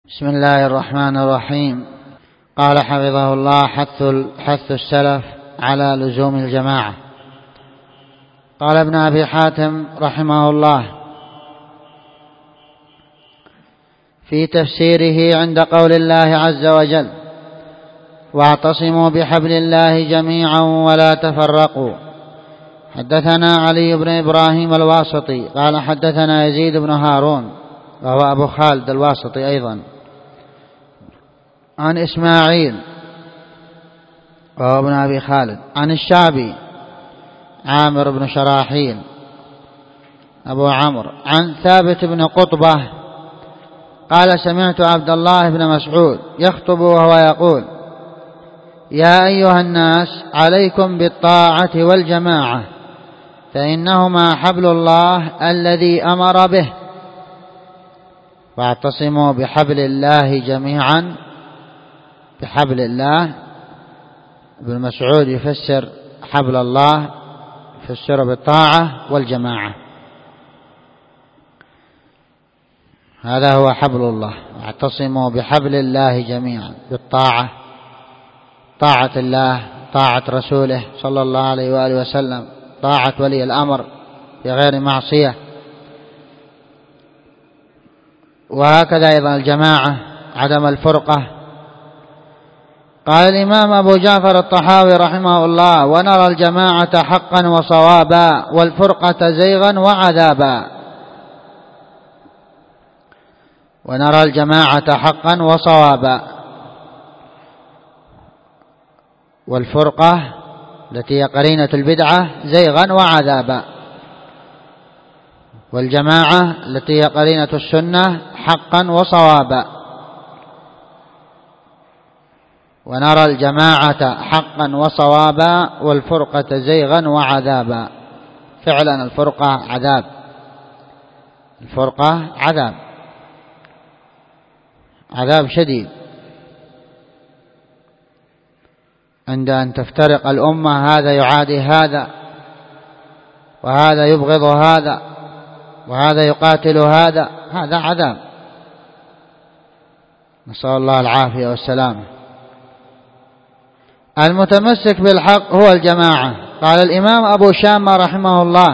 بسم الله الرحمن الرحيم. قال حفظه الله: حث السلف على لزوم الجماعة. قال ابن أبي حاتم رحمه الله في تفسيره عند قول الله عز وجل: واعتصموا بحبل الله جميعا ولا تفرقوا. حدثنا علي بن إبراهيم الواسطي قال حدثنا يزيد بن هارون وهو أبو خالد الواسطي أيضا عن إسماعيل وهو ابن أبي خالد عن الشعبي عامر بن شراحيل أبو عمرو عن ثابت بن قطبة قال: سمعت عبد الله بن مسعود يخطب وهو يقول: يا أيها الناس عليكم بالطاعة والجماعة فإنهما حبل الله الذي أمر به. واعتصموا بحبل الله جميعا. بحبل الله ابن مسعود يفسر حبل الله، يفسر بالطاعة والجماعة، هذا هو حبل الله. واعتصموا بحبل الله جميعا بالطاعة، طاعة الله، طاعة رسوله صلى الله عليه وآله وسلم، طاعة ولي الأمر بغير معصية. وهكذا أيضا الجماعة، عدم الفرقة. قال الإمام أبو جعفر الطحاوي رحمه الله: ونرى الجماعة حقا وصوابا والفرقة زيغا وعذابا. ونرى الجماعة حقا وصوابا، والفرقة التي هي قرينة البدعة زيغا وعذابا، والجماعة التي هي قرينة السنة حقا وصوابا. ونرى الجماعة حقا وصوابا والفرقة زيغا وعذابا. فعلا الفرقة عذاب، الفرقة عذاب، عذاب شديد عند أن تفترق الأمة، هذا يعادي هذا، وهذا يبغض هذا، وهذا يقاتل هذا، هذا عذاب، نسأل الله العافية والسلامة. المتمسك بالحق هو الجماعة. قال الإمام أبو شامة رحمه الله: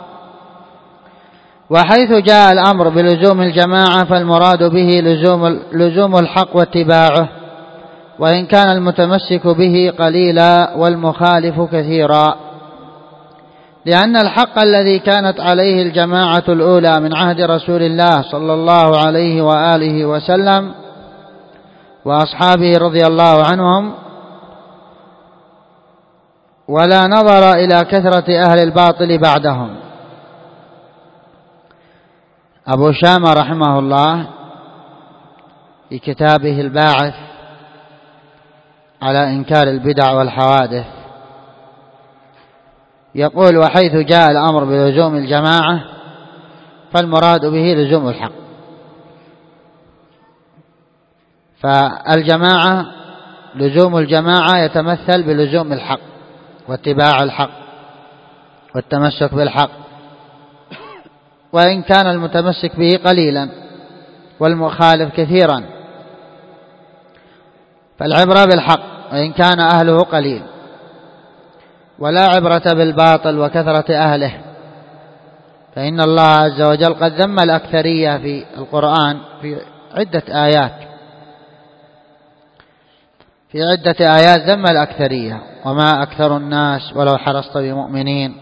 وحيث جاء الأمر بلزوم الجماعة فالمراد به لزوم الحق واتباعه، وإن كان المتمسك به قليلا والمخالف كثيرا، لأن الحق الذي كانت عليه الجماعة الأولى من عهد رسول الله صلى الله عليه وآله وسلم وأصحابه رضي الله عنهم، ولا نظر إلى كثرة أهل الباطل بعدهم. أبو شامة رحمه الله في كتابه الباعث على إنكار البدع والحوادث يقول: وحيث جاء الأمر بلزوم الجماعة فالمراد به لزوم الحق. فالجماعة، لزوم الجماعة يتمثل بلزوم الحق واتباع الحق والتمسك بالحق، وإن كان المتمسك به قليلا والمخالف كثيرا، فالعبرة بالحق وإن كان أهله قليل، ولا عبرة بالباطل وكثرة أهله، فإن الله عز وجل قد ذم الأكثرية في القرآن في عدة آيات ذم الأكثرية: وما أكثر الناس ولو حرصت بمؤمنين.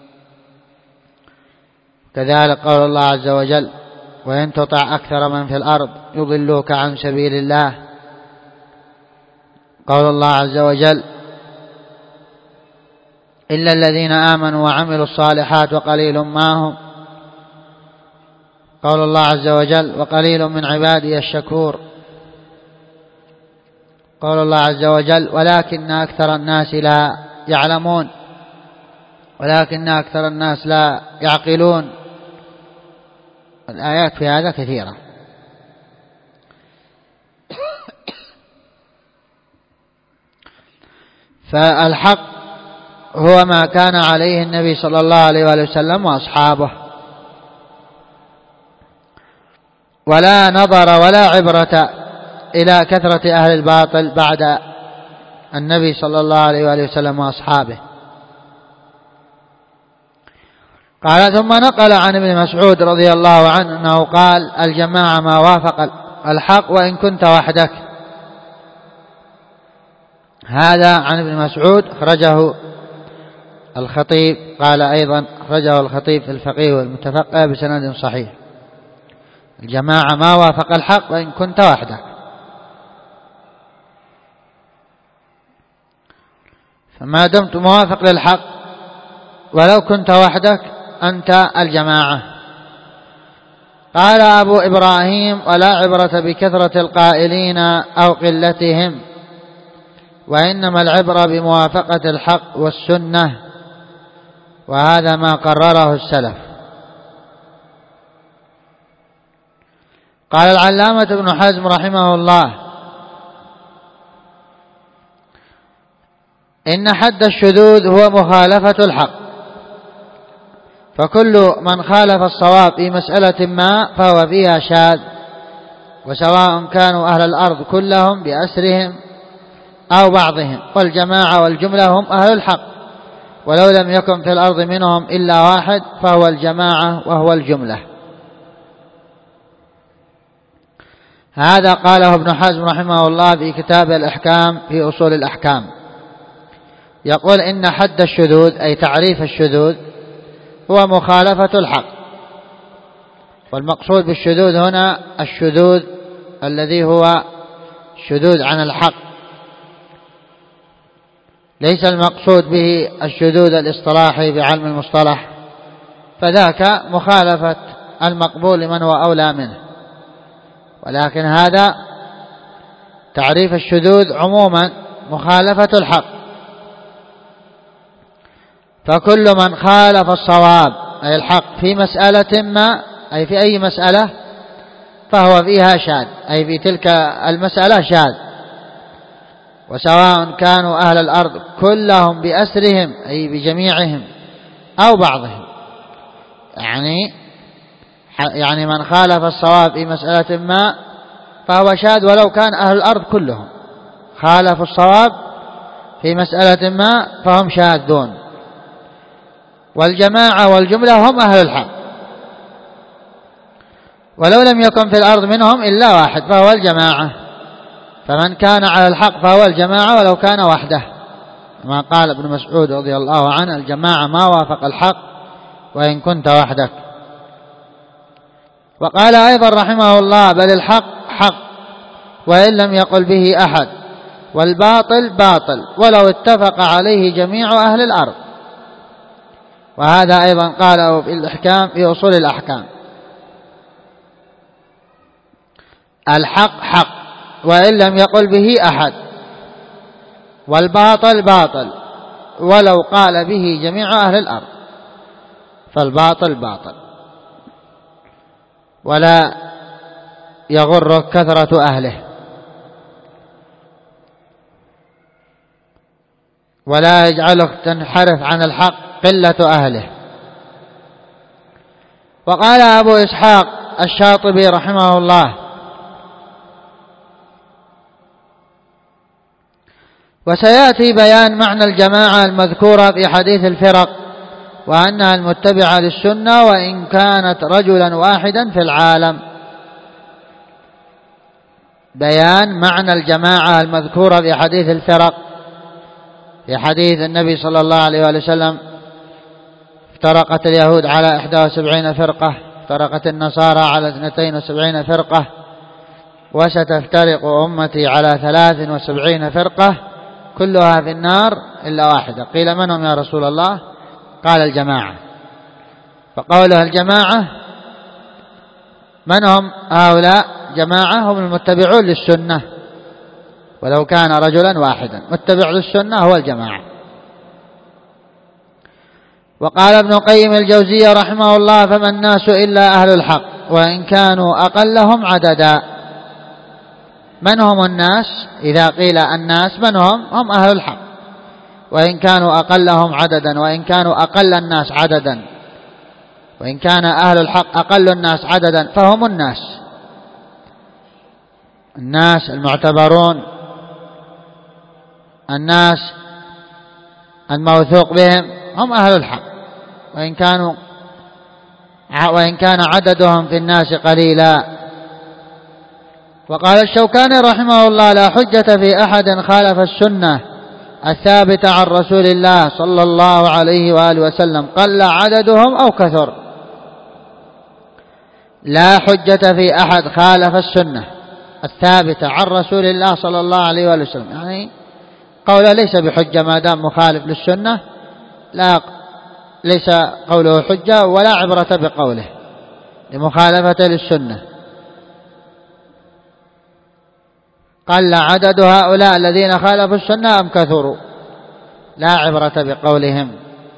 كذلك قول الله عز وجل: وإن تطع أكثر من في الأرض يضلوك عن سبيل الله. قول الله عز وجل: إلا الذين آمنوا وعملوا الصالحات وقليل ما هم. قول الله عز وجل: وقليل من عبادي الشكور. قول الله عز وجل: ولكن أكثر الناس لا يعلمون، ولكن أكثر الناس لا يعقلون. الآيات في هذا كثيرة. فالحق هو ما كان عليه النبي صلى الله عليه وسلم وأصحابه، ولا نظر ولا عبرة إلى كثرة أهل الباطل بعد النبي صلى الله عليه وآله وسلم وأصحابه. قال ثم نقل عن ابن مسعود رضي الله عنه أنه قال الجماعة ما وافق الحق وإن كنت وحدك. هذا عن ابن مسعود أخرجه الخطيب، قال أيضا أخرجه الخطيب في الفقيه والمتفقه بسند صحيح. الجماعة ما وافق الحق وإن كنت وحدك، فما دمت موافق للحق ولو كنت وحدك أنت الجماعة. قال أبو إبراهيم ولا عبرة بكثرة القائلين أو قلتهم، وإنما العبرة بموافقة الحق والسنة، وهذا ما قرره السلف. قال العلامة ابن حزم رحمه الله إن حد الشذوذ هو مخالفة الحق، فكل من خالف الصواب في مسألة ما فهو فيها شاذ، وسواء كانوا أهل الأرض كلهم بأسرهم أو بعضهم، والجماعة والجملة هم أهل الحق، ولو لم يكن في الأرض منهم إلا واحد فهو الجماعة وهو الجملة. هذا قاله ابن حزم رحمه الله في كتاب الأحكام في أصول الأحكام، يقول إن حد الشذوذ أي تعريف الشذوذ هو مخالفة الحق، والمقصود بالشذوذ هنا الشذوذ الذي هو شذوذ عن الحق، ليس المقصود به الشذوذ الاصطلاحي بعلم المصطلح، فذاك مخالفة المقبول لمن هو أولى منه، ولكن هذا تعريف الشذوذ عموما مخالفة الحق، فكل من خالف الصواب أي الحق في مسألة ما أي في أي مسألة فهو فيها شاذ، أي في تلك المسألة شاذ، وسواء كانوا أهل الأرض كلهم بأسرهم أي بجميعهم أو بعضهم، يعني من خالف الصواب في مسألة ما فهو شاذ ولو كان أهل الأرض كلهم خالفوا الصواب في مسألة ما فهم شاذون، والجماعة والجملة هم أهل الحق، ولو لم يكن في الأرض منهم إلا واحد فهو الجماعة، فمن كان على الحق فهو الجماعة ولو كان وحده، كما قال ابن مسعود رضي الله عنه الجماعة ما وافق الحق وإن كنت وحدك. وقال أيضا رحمه الله بل الحق حق وإن لم يقل به أحد، والباطل باطل ولو اتفق عليه جميع أهل الأرض. وهذا أيضا قاله في الأحكام في أصول الأحكام، الحق حق وإن لم يقل به أحد، والباطل باطل ولو قال به جميع أهل الأرض، فالباطل باطل، ولا يغرك كثرة أهله، ولا يجعلك تنحرف عن الحق قلة أهله. وقال أبو إسحاق الشاطبي رحمه الله وسيأتي بيان معنى الجماعة المذكورة في حديث الفرق، وأنها المتبعة للسنة وإن كانت رجلا واحدا في العالم. بيان معنى الجماعة المذكورة في حديث الفرق، في حديث النبي صلى الله عليه وسلم افترقت اليهود على 71 فرقة، افترقت النصارى على 72 فرقة، وستفترق أمتي على 73 فرقة كلها في النار إلا واحدة. قيل من هم يا رسول الله؟ قال الجماعة. فقولها الجماعة من هم هؤلاء؟ جماعة هم المتبعون للسنة ولو كان رجلا واحدا، متبع للسنة هو الجماعة. وقال ابن قيم الجوزية رحمه الله فما الناس إلا أهل الحق وإن كانوا أقلهم عددا. من هم الناس؟ إذا قيل الناس من هم أهل الحق وإن كانوا أقلهم عددا، وإن كانوا أقل الناس عددا، وإن كان أهل الحق أقل الناس عددا فهم الناس. الناس المعتبرون، الناس الموثوق بهم هم أهل الحق، وإن كان عددهم في الناس قليلا. وقال الشوكاني رحمه الله: لا حجة في أحد خالف السنة الثابتة عن رسول الله صلى الله عليه وآله وسلم قل عددهم أو كثر. لا حجة في أحد خالف السنة الثابتة عن رسول الله صلى الله عليه وآله وسلم، يعني قوله ليس بحجة ما دام مخالف للسنة، ليس قوله حجة ولا عبرة بقوله لمخالفة للسنة. قل عدد هؤلاء الذين خالفوا السنة أم كثروا، لا عبرة بقولهم.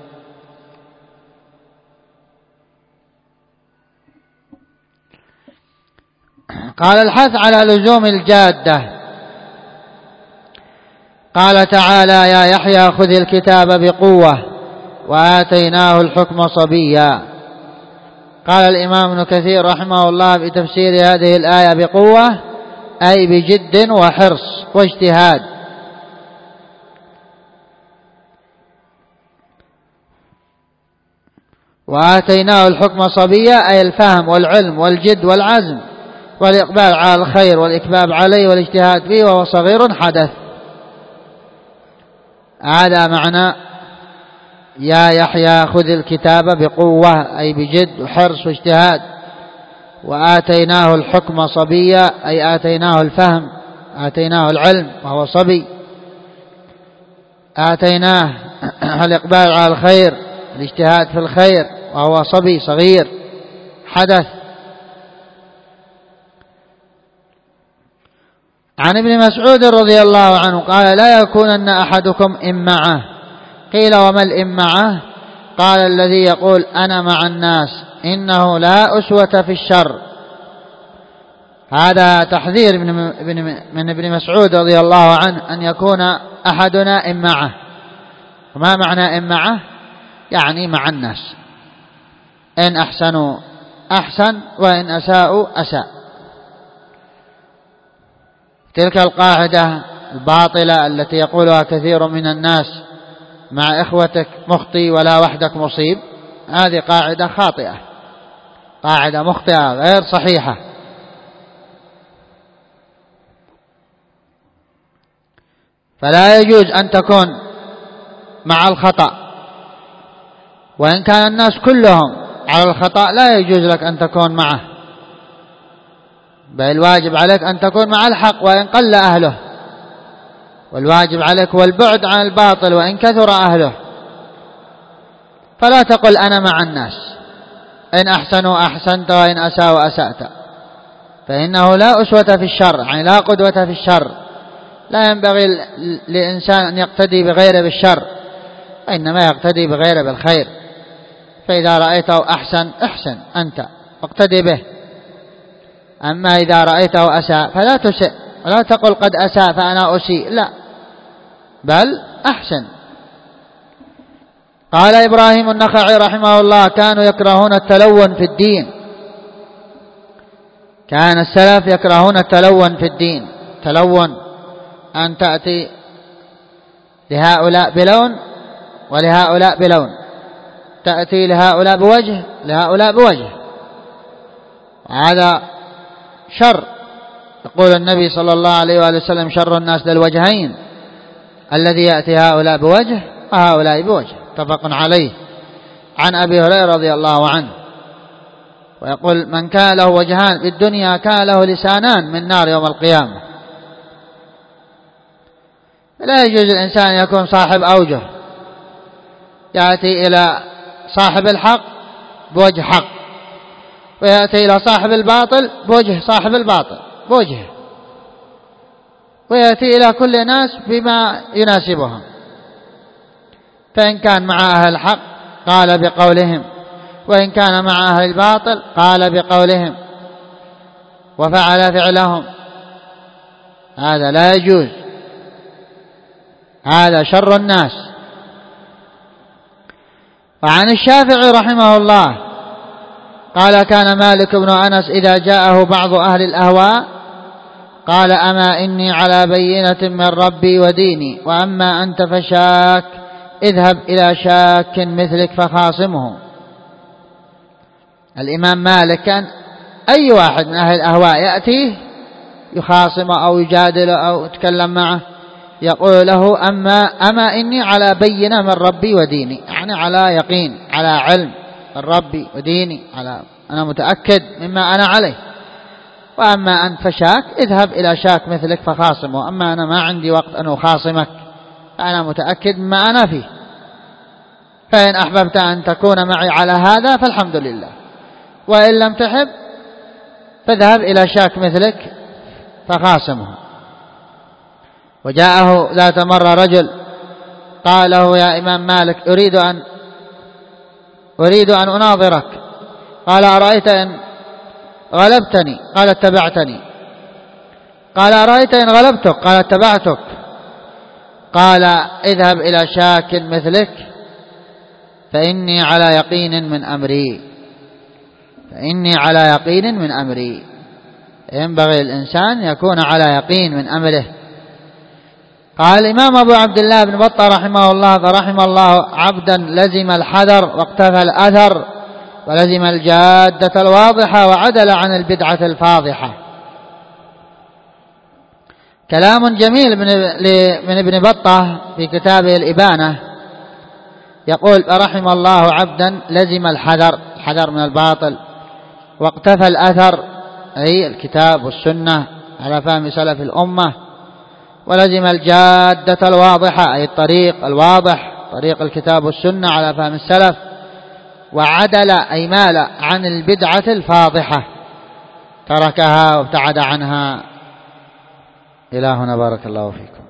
قال: الحث على لزوم الجادة. قال تعالى: يا يحيى خذ الكتاب بقوة وآتيناه الحكم صبيا. قال الإمام ابن كثير رحمه الله في تفسير هذه الآية: بقوة أي بجد وحرص واجتهاد. وآتيناه الحكم صبيا أي الفهم والعلم والجد والعزم والإقبال على الخير والإكباب عليه والاجتهاد فيه وهو صغير حدث. هذا معنى يا يحيى خذ الكتاب بقوة أي بجد وحرص واجتهاد. وآتيناه الحكم صبيا أي آتيناه الفهم، آتيناه العلم وهو صبي. آتيناه الإقبال على الخير، الاجتهاد في الخير وهو صبي صغير حدث. عن ابن مسعود رضي الله عنه قال: لا يكونن أحدكم إمعة. قيل: وما الإمعة؟ قال: الذي يقول أنا مع الناس، إنه لا أسوة في الشر. هذا تحذير من ابن مسعود رضي الله عنه أن يكون أحدنا إمعة. وما معنى إمعة؟ يعني مع الناس، إن أحسنوا أحسن وإن أساءوا أساء. تلك القاعدة الباطلة التي يقولها كثير من الناس: مع إخوتك مخطي ولا وحدك مصيب، هذه قاعدة خاطئة، قاعدة مخطئة غير صحيحة. فلا يجوز أن تكون مع الخطأ، وإن كان الناس كلهم على الخطأ لا يجوز لك أن تكون معه، بل الواجب عليك أن تكون مع الحق وإن قل أهله، والواجب عليك هو البعد عن الباطل وإن كثر أهله. فلا تقل أنا مع الناس، إن أحسنوا أحسنت وإن أساءوا أسأت، فإنه لا أسوة في الشر، يعني لا قدوة في الشر. لا ينبغي لإنسان أن يقتدي بغيره بالشر، وإنما يقتدي بغيره بالخير. فإذا رأيته أحسن احسن أنت واقتدي به، أما إذا رأيته أساء فلا تسئ، ولا تقل قد أساء فأنا أسيء، لا، بل أحسن. قال إبراهيم النخعي رحمه الله: كانوا يكرهون التلون في الدين. كان السلف يكرهون التلون في الدين. تلون أن تأتي لهؤلاء بلون ولهؤلاء بلون، تأتي لهؤلاء بوجه لهؤلاء بوجه، هذا شر. يقول النبي صلى الله عليه وآله وسلم: شر الناس للوجهين، الذي يأتي هؤلاء بوجه وهؤلاء بوجه. متفق عليه. عن أبي هريرة رضي الله عنه ويقول: من كان له وجهان في الدنيا كان له لسانان من نار يوم القيامة. لا يجوز الإنسان أن يكون صاحب أوجه، يأتي إلى صاحب الحق بوجه حق، ويأتي إلى صاحب الباطل بوجه صاحب الباطل بوجه، ويأتي إلى كل الناس بما يناسبهم. فإن كان مع أهل الحق قال بقولهم، وإن كان مع أهل الباطل قال بقولهم وفعل فعلهم. هذا لا يجوز، هذا شر الناس. وعن الشافعي رحمه الله قال: كان مالك بن أنس إذا جاءه بعض أهل الأهواء قال أما إني على بينة من ربي وديني وأما أنت فشاك اذهب إلى شاك مثلك فخاصمه. الإمام مالك كان أي واحد من أهل الأهواء يأتيه يخاصمه أو يجادله أو يتكلم معه يقول له أما إني على بينة من ربي وديني، يعني على يقين، على علم من ربي وديني، أنا متأكد مما أنا عليه. وأما أنت فشاك اذهب إلى شاك مثلك فخاصمه، أما أنا ما عندي وقت أن أخاصمك، أنا متأكد مما أنا فيه، فإن أحببت أن تكون معي على هذا فالحمد لله، وإن لم تحب فاذهب إلى شاك مثلك فخاصمه. وجاءه ذات مرة رجل قال له يا إمام مالك أريد أن أناظرك. قال أرأيت إن غلبتني؟ قال اتبعتني. قال أرأيت إن غلبتك؟ قال اتبعتك. قال اذهب إلى شاك مثلك فإني على يقين من أمري، فإني على يقين من أمري. ينبغي الإنسان يكون على يقين من أمره. قال الإمام أبو عبد الله بن بطة رحمه الله: فرحم الله عبدا لزم الحذر واقتفى الأثر ولزم الجادة الواضحة وعدل عن البدعة الفاضحة. كلام جميل من ابن بطة في كتابه الإبانة، يقول: فرحم الله عبدا لزم الحذر من الباطل، واقتفى الأثر أي الكتاب والسنة على فهم سلف الأمة، ولزم الجادة الواضحة أي الطريق الواضح، طريق الكتاب والسنة على فهم السلف، وعدل أي مال عن البدعة الفاضحة، تركها وابتعد عنها. إلى هنا، بارك الله فيكم.